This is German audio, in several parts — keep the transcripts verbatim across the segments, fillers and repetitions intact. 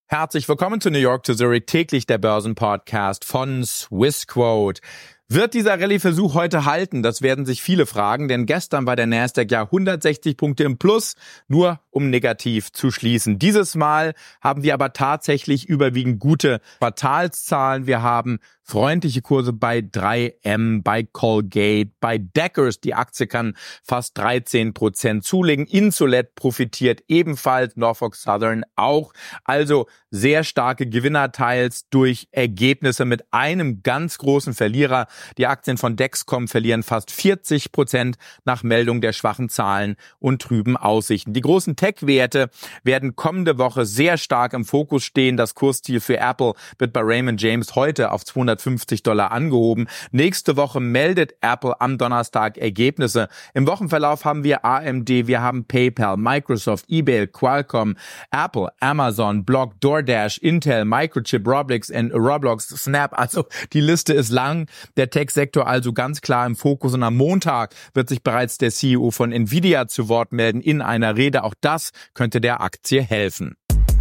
Herzlich willkommen zu New York to Zurich, täglich der Börsenpodcast von Swissquote. Wird dieser Rallye-Versuch heute halten? Das werden sich viele fragen, denn gestern war der Nasdaq ja hundertsechzig Punkte im Plus, nur um negativ zu schließen. Dieses Mal haben wir aber tatsächlich überwiegend gute Quartalszahlen. Wir haben freundliche Kurse bei drei M, bei Colgate, bei Deckers. Die Aktie kann fast dreizehn Prozent zulegen. Insulet profitiert ebenfalls, Norfolk Southern auch. Also sehr starke Gewinner teils durch Ergebnisse mit einem ganz großen Verlierer. Die Aktien von Dexcom verlieren fast vierzig Prozent nach Meldung der schwachen Zahlen und trüben Aussichten. Die großen Tech-Werte werden kommende Woche sehr stark im Fokus stehen. Das Kursziel für Apple wird bei Raymond James heute auf zweihundertfünfzig Dollar angehoben. Nächste Woche meldet Apple am Donnerstag Ergebnisse. Im Wochenverlauf haben wir A M D, wir haben PayPal, Microsoft, eBay, Qualcomm, Apple, Amazon, Block, DoorDash, Intel, Microchip, Roblox und Roblox, Snap. Also die Liste ist lang. Der Tech-Sektor also ganz klar im Fokus. Und am Montag wird sich bereits der C E O von Nvidia zu Wort melden in einer Rede. Auch das könnte der Aktie helfen.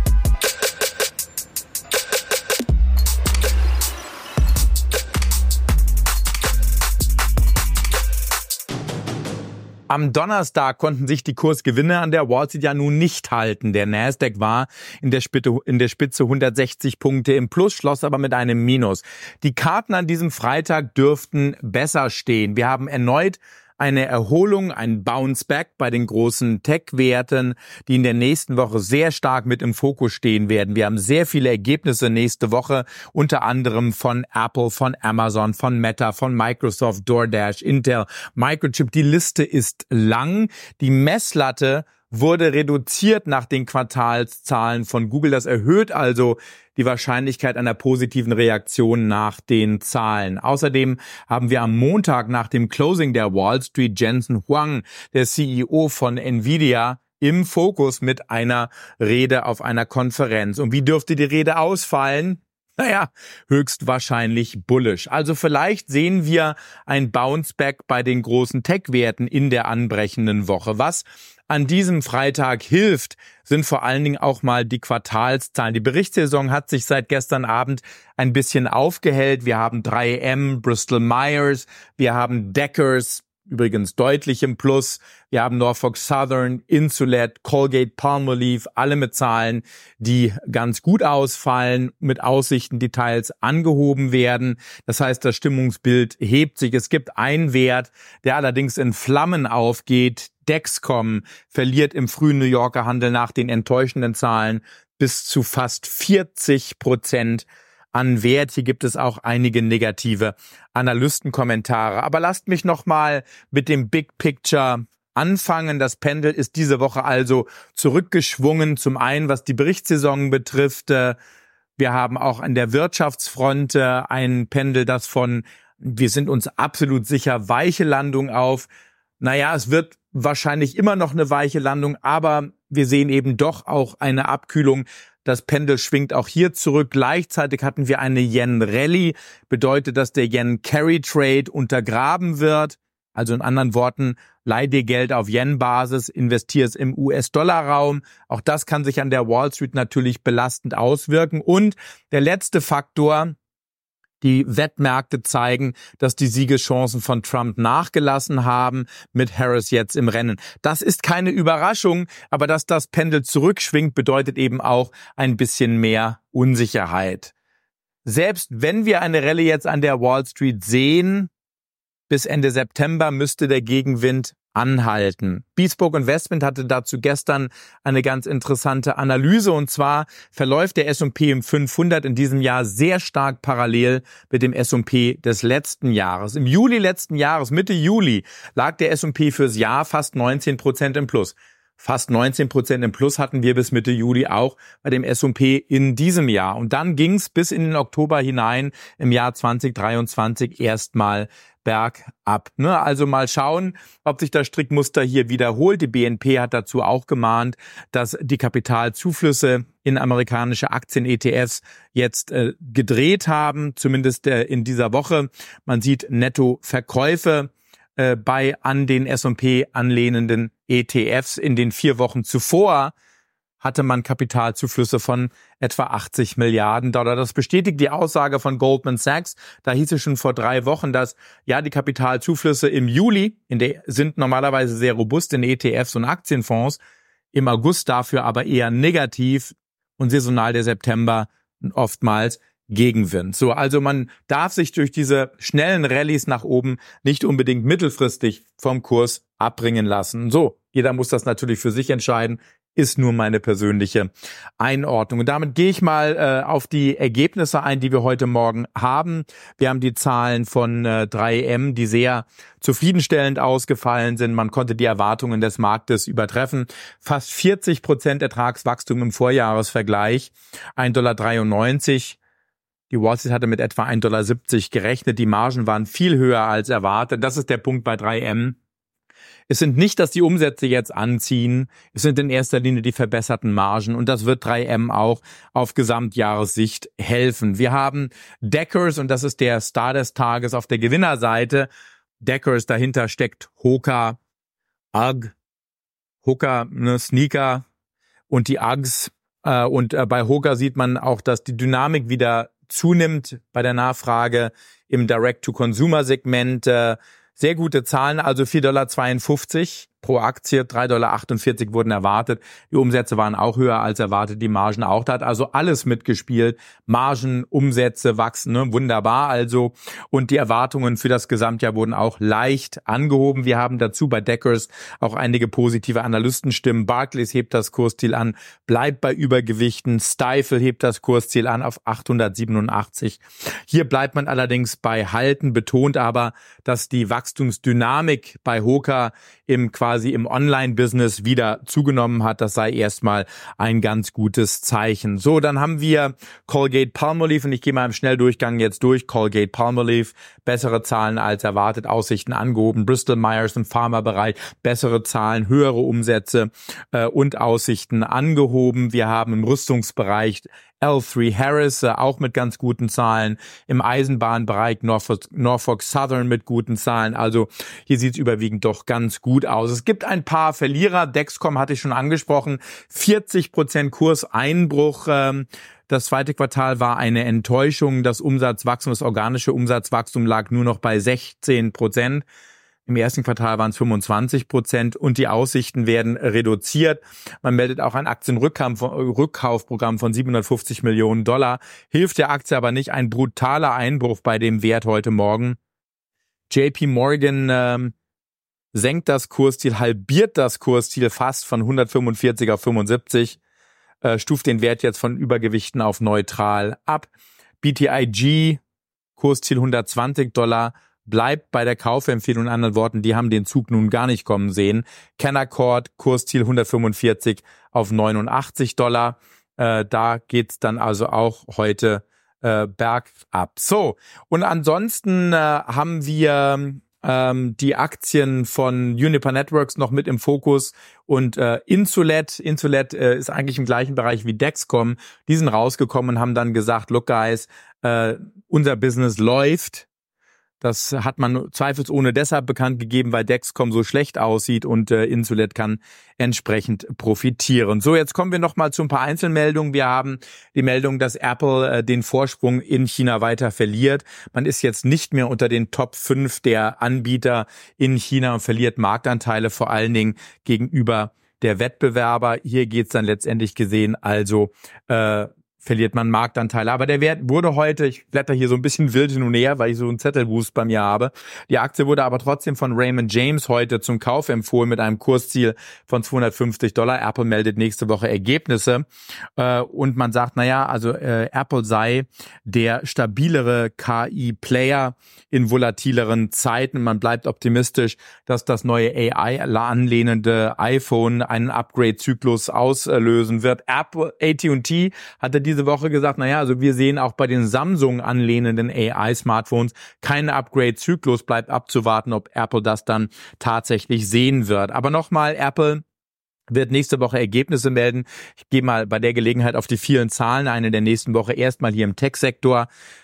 Am Donnerstag konnten sich die Kursgewinne an der Wall Street ja nun nicht halten. Der Nasdaq war in der Spitze, in der Spitze hundertsechzig Punkte im Plus, schloss aber mit einem Minus. Die Karten an diesem Freitag dürften besser stehen. Wir haben erneut eine Erholung, ein Bounce-Back bei den großen Tech-Werten, die in der nächsten Woche sehr stark mit im Fokus stehen werden. Wir haben sehr viele Ergebnisse nächste Woche, unter anderem von Apple, von Amazon, von Meta, von Microsoft, DoorDash, Intel, Microchip. Die Liste ist lang. Die Messlatte wurde reduziert nach den Quartalszahlen von Google. Das erhöht also die Wahrscheinlichkeit einer positiven Reaktion nach den Zahlen. Außerdem haben wir am Montag nach dem Closing der Wall Street Jensen Huang, der C E O von Nvidia, im Fokus mit einer Rede auf einer Konferenz. Und wie dürfte die Rede ausfallen? Naja, höchstwahrscheinlich bullish. Also vielleicht sehen wir ein Bounceback bei den großen Tech-Werten in der anbrechenden Woche. Was an diesem Freitag hilft, sind vor allen Dingen auch mal die Quartalszahlen. Die Berichtssaison hat sich seit gestern Abend ein bisschen aufgehellt. Wir haben drei M, Bristol Myers, wir haben Deckers, übrigens deutlich im Plus. Wir haben Norfolk Southern, Insulet, Colgate, Palmolive, alle mit Zahlen, die ganz gut ausfallen, mit Aussichten, die teils angehoben werden. Das heißt, das Stimmungsbild hebt sich. Es gibt einen Wert, der allerdings in Flammen aufgeht. Dexcom verliert im frühen New Yorker Handel nach den enttäuschenden Zahlen bis zu fast vierzig Prozent an Wert. Hier gibt es auch einige negative Analystenkommentare. Aber lasst mich nochmal mit dem Big Picture anfangen. Das Pendel ist diese Woche also zurückgeschwungen. Zum einen, was die Berichtssaison betrifft. Wir haben auch an der Wirtschaftsfront ein Pendel, das von wir sind uns absolut sicher weiche Landung auf. Naja, es wird wahrscheinlich immer noch eine weiche Landung, aber wir sehen eben doch auch eine Abkühlung. Das Pendel schwingt auch hier zurück. Gleichzeitig hatten wir eine Yen-Rallye. Bedeutet, dass der Yen-Carry-Trade untergraben wird. Also in anderen Worten, leih dir Geld auf Yen-Basis, investier es im U S-Dollar-Raum. Auch das kann sich an der Wall Street natürlich belastend auswirken. Und der letzte Faktor: Die Wettmärkte zeigen, dass die Siegeschancen von Trump nachgelassen haben, mit Harris jetzt im Rennen. Das ist keine Überraschung, aber dass das Pendel zurückschwingt, bedeutet eben auch ein bisschen mehr Unsicherheit. Selbst wenn wir eine Rallye jetzt an der Wall Street sehen, bis Ende September müsste der Gegenwind anhalten. Bespoke Investment hatte dazu gestern eine ganz interessante Analyse, und zwar verläuft der S und P fünfhundert in diesem Jahr sehr stark parallel mit dem S und P des letzten Jahres. Im Juli letzten Jahres, Mitte Juli, lag der S und P fürs Jahr fast neunzehn Prozent im Plus. Fast neunzehn Prozent im Plus hatten wir bis Mitte Juli auch bei dem S und P in diesem Jahr. Und dann ging es bis in den Oktober hinein im Jahr zwanzig dreiundzwanzig erstmal bergab. Ne? Also mal schauen, ob sich das Strickmuster hier wiederholt. Die B N P hat dazu auch gemahnt, dass die Kapitalzuflüsse in amerikanische Aktien-E T Fs jetzt äh, gedreht haben, zumindest äh, in dieser Woche. Man sieht Nettoverkäufe äh, bei an den S und P anlehnenden E T Fs in den vier Wochen zuvor. hatte man Kapitalzuflüsse von etwa achtzig Milliarden Dollar. Das bestätigt die Aussage von Goldman Sachs. Da hieß es schon vor drei Wochen, dass ja die Kapitalzuflüsse im Juli in der, sind normalerweise sehr robust in E T Fs und Aktienfonds, im August dafür aber eher negativ und saisonal der September oftmals Gegenwind. So, also man darf sich durch diese schnellen Rallyes nach oben nicht unbedingt mittelfristig vom Kurs abbringen lassen. So, jeder muss das natürlich für sich entscheiden, ist nur meine persönliche Einordnung. Und damit gehe ich mal äh, auf die Ergebnisse ein, die wir heute Morgen haben. Wir haben die Zahlen von äh, drei M, die sehr zufriedenstellend ausgefallen sind. Man konnte die Erwartungen des Marktes übertreffen. Fast vierzig Prozent Ertragswachstum im Vorjahresvergleich, ein Komma dreiundneunzig Dollar. Die Wall Street hatte mit etwa ein Komma siebzig Dollar gerechnet. Die Margen waren viel höher als erwartet. Das ist der Punkt bei drei M. Es sind nicht, dass die Umsätze jetzt anziehen. Es sind in erster Linie die verbesserten Margen. Und das wird drei M auch auf Gesamtjahressicht helfen. Wir haben Deckers, und das ist der Star des Tages auf der Gewinnerseite. Deckers, dahinter steckt Hoka, Ugg, Hoka, ne, Sneaker und die Uggs. Äh, und äh, bei Hoka sieht man auch, dass die Dynamik wieder zunimmt bei der Nachfrage im Direct-to-Consumer-Segment. Äh, Sehr gute Zahlen, also vier Komma zweiundfünfzig Dollar pro Aktie, drei Komma achtundvierzig Dollar wurden erwartet. Die Umsätze waren auch höher als erwartet, die Margen auch. Da hat also alles mitgespielt. Margen, Umsätze wachsen, ne? Wunderbar also. Und die Erwartungen für das Gesamtjahr wurden auch leicht angehoben. Wir haben dazu bei Deckers auch einige positive Analystenstimmen. Barclays hebt das Kursziel an, bleibt bei Übergewichten. Stifel hebt das Kursziel an auf achthundertsiebenundachtzig. Hier bleibt man allerdings bei Halten, betont aber, dass die Wachstumsdynamik bei Hoka im quasi im Online-Business wieder zugenommen hat. Das sei erstmal ein ganz gutes Zeichen. So, dann haben wir Colgate-Palmolive und ich gehe mal im Schnelldurchgang jetzt durch. Colgate-Palmolive, bessere Zahlen als erwartet, Aussichten angehoben. Bristol-Myers im Pharmabereich, bessere Zahlen, höhere Umsätze äh, und Aussichten angehoben. Wir haben im Rüstungsbereich L drei Harris, äh, auch mit ganz guten Zahlen. Im Eisenbahnbereich Norfolk, Norfolk Southern mit guten Zahlen. Also hier sieht es überwiegend doch ganz gut aus. Es gibt ein paar Verlierer. Dexcom hatte ich schon angesprochen. vierzig Prozent Kurseinbruch. Ähm, Das zweite Quartal war eine Enttäuschung. Das Umsatzwachstum, das organische Umsatzwachstum lag nur noch bei sechzehn Prozent. Im ersten Quartal waren es fünfundzwanzig Prozent und die Aussichten werden reduziert. Man meldet auch ein Aktienrückkaufprogramm von siebenhundertfünfzig Millionen Dollar. Hilft der Aktie aber nicht. Ein brutaler Einbruch bei dem Wert heute Morgen. J P Morgan ähm, senkt das Kursziel, halbiert das Kursziel fast von hundertfünfundvierzig auf fünfundsiebzig. Äh, stuft den Wert jetzt von Übergewichten auf neutral ab. B T I G, Kursziel hundertzwanzig Dollar, bleibt bei der Kaufempfehlung. In anderen Worten, die haben den Zug nun gar nicht kommen sehen. Canaccord, Kursziel hundertfünfundvierzig auf neunundachtzig Dollar. Äh, da geht's dann also auch heute äh, bergab. So, und ansonsten äh, haben wir ähm, die Aktien von Uniper Networks noch mit im Fokus und äh, Insulet. Insulet äh, ist eigentlich im gleichen Bereich wie Dexcom. Die sind rausgekommen und haben dann gesagt, look guys, äh, unser Business läuft. Das hat man zweifelsohne deshalb bekannt gegeben, weil Dexcom so schlecht aussieht und äh, Insulet kann entsprechend profitieren. So, jetzt kommen wir noch mal zu ein paar Einzelmeldungen. Wir haben die Meldung, dass Apple äh, den Vorsprung in China weiter verliert. Man ist jetzt nicht mehr unter den Top fünf der Anbieter in China und verliert Marktanteile, vor allen Dingen gegenüber der Wettbewerber. Hier geht's dann letztendlich gesehen also äh, verliert man Marktanteile. Aber der Wert wurde heute, ich blätter hier so ein bisschen wild hin und her, weil ich so einen Zettelwust bei mir habe. Die Aktie wurde aber trotzdem von Raymond James heute zum Kauf empfohlen mit einem Kursziel von zweihundertfünfzig Dollar. Apple meldet nächste Woche Ergebnisse. Äh, und man sagt, naja, also äh, Apple sei der stabilere K I-Player in volatileren Zeiten. Man bleibt optimistisch, dass das neue A I-anlehnende iPhone einen Upgrade-Zyklus auslösen wird. Apple, A T und T hatte diese Woche gesagt, naja, also wir sehen auch bei den Samsung anlehnenden A I-Smartphones keinen Upgrade-Zyklus, bleibt abzuwarten, ob Apple das dann tatsächlich sehen wird. Aber nochmal, Apple wird nächste Woche Ergebnisse melden. Ich gehe mal bei der Gelegenheit auf die vielen Zahlen ein in der nächsten Woche. Erstmal hier im Tech-Sektor.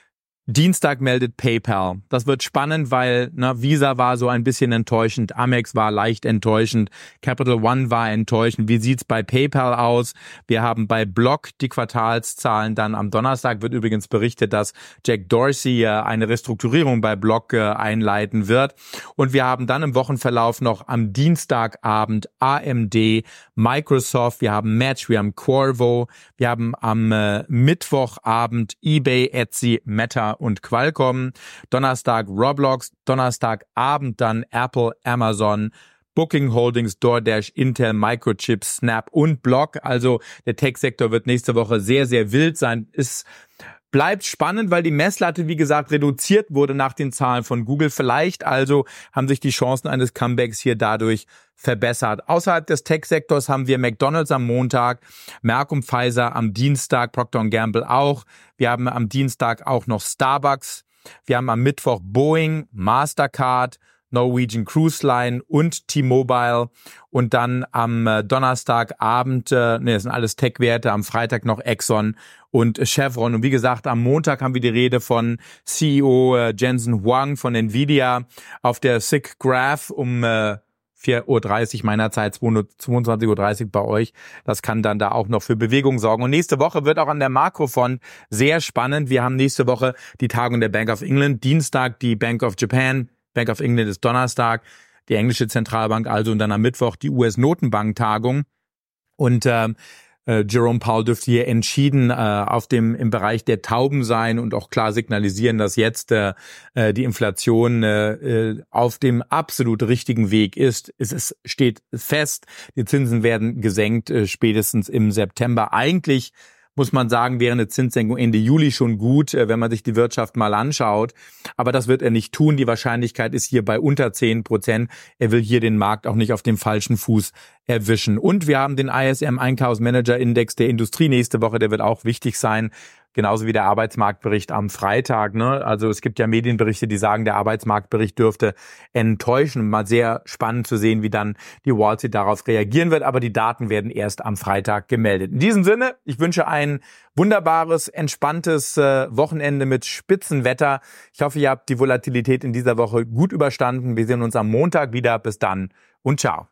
Dienstag meldet PayPal. Das wird spannend, weil ne, Visa war so ein bisschen enttäuschend, Amex war leicht enttäuschend, Capital One war enttäuschend. Wie sieht's bei PayPal aus? Wir haben bei Block die Quartalszahlen. Dann am Donnerstag wird übrigens berichtet, dass Jack Dorsey eine Restrukturierung bei Block einleiten wird. Und wir haben dann im Wochenverlauf noch am Dienstagabend A M D, Microsoft, wir haben Match, wir haben Qorvo, wir haben am äh, Mittwochabend eBay, Etsy, Meta und Qualcomm, Donnerstag Roblox, Donnerstagabend dann Apple, Amazon, Booking Holdings, DoorDash, Intel, Microchip, Snap und Block. Also der Tech-Sektor wird nächste Woche sehr, sehr wild sein. Es bleibt spannend, weil die Messlatte, wie gesagt, reduziert wurde nach den Zahlen von Google. Vielleicht also haben sich die Chancen eines Comebacks hier dadurch verbessert. Außerhalb des Tech-Sektors haben wir McDonald's am Montag, Merck und Pfizer am Dienstag, Procter und Gamble auch. Wir haben am Dienstag auch noch Starbucks. Wir haben am Mittwoch Boeing, Mastercard, Norwegian Cruise Line und T-Mobile. Und dann am Donnerstagabend, äh, ne, das sind alles Tech-Werte, am Freitag noch Exxon und Chevron. Und wie gesagt, am Montag haben wir die Rede von C E O äh, Jensen Huang von Nvidia auf der S I G Graph um äh, vier Uhr dreißig meiner Zeit, zweiundzwanzig Uhr dreißig bei euch. Das kann dann da auch noch für Bewegung sorgen. Und nächste Woche wird auch an der Makrofront sehr spannend. Wir haben nächste Woche die Tagung der Bank of England, Dienstag die Bank of Japan, Bank of England ist Donnerstag, die englische Zentralbank also, und dann am Mittwoch die U S-Notenbank-Tagung. Und ähm, äh, Jerome Powell dürfte hier entschieden äh, auf dem im Bereich der Tauben sein und auch klar signalisieren, dass jetzt äh, die Inflation äh, auf dem absolut richtigen Weg ist. Es ist, steht fest, die Zinsen werden gesenkt, äh, spätestens im September. Eigentlich muss man sagen, wäre eine Zinssenkung Ende Juli schon gut, wenn man sich die Wirtschaft mal anschaut. Aber das wird er nicht tun. Die Wahrscheinlichkeit ist hier bei unter zehn Prozent. Er will hier den Markt auch nicht auf dem falschen Fuß erwischen. Und wir haben den I S M-Einkaufsmanager-Index der Industrie nächste Woche. Der wird auch wichtig sein. Genauso wie der Arbeitsmarktbericht am Freitag, ne? Also es gibt ja Medienberichte, die sagen, der Arbeitsmarktbericht dürfte enttäuschen. Mal sehr spannend zu sehen, wie dann die Wall Street darauf reagieren wird. Aber die Daten werden erst am Freitag gemeldet. In diesem Sinne, ich wünsche ein wunderbares, entspanntes äh, Wochenende mit Spitzenwetter. Ich hoffe, ihr habt die Volatilität in dieser Woche gut überstanden. Wir sehen uns am Montag wieder. Bis dann und ciao.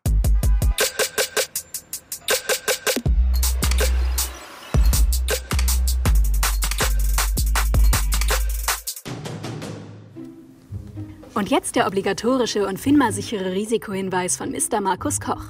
Und jetzt der obligatorische und FINMA-sichere Risikohinweis von Mister Markus Koch.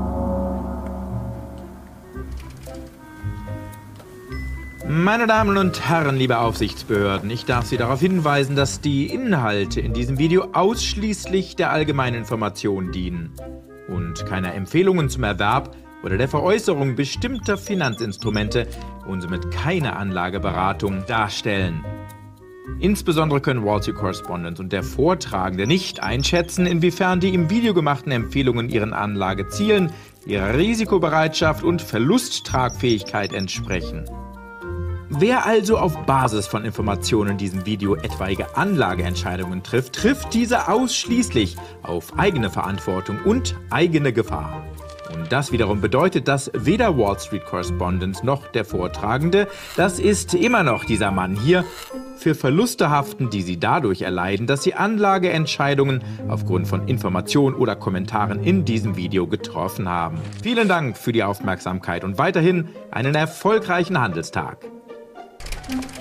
Meine Damen und Herren, liebe Aufsichtsbehörden, ich darf Sie darauf hinweisen, dass die Inhalte in diesem Video ausschließlich der allgemeinen Information dienen und keine Empfehlungen zum Erwerb oder der Veräußerung bestimmter Finanzinstrumente und somit keine Anlageberatung darstellen. Insbesondere können Wall Street Correspondent und der Vortragende nicht einschätzen, inwiefern die im Video gemachten Empfehlungen ihren Anlagezielen, ihrer Risikobereitschaft und Verlusttragfähigkeit entsprechen. Wer also auf Basis von Informationen in diesem Video etwaige Anlageentscheidungen trifft, trifft diese ausschließlich auf eigene Verantwortung und eigene Gefahr. Und das wiederum bedeutet, dass weder Wall Street Correspondent noch der Vortragende, das ist immer noch dieser Mann hier, für Verluste haften, die sie dadurch erleiden, dass sie Anlageentscheidungen aufgrund von Informationen oder Kommentaren in diesem Video getroffen haben. Vielen Dank für die Aufmerksamkeit und weiterhin einen erfolgreichen Handelstag.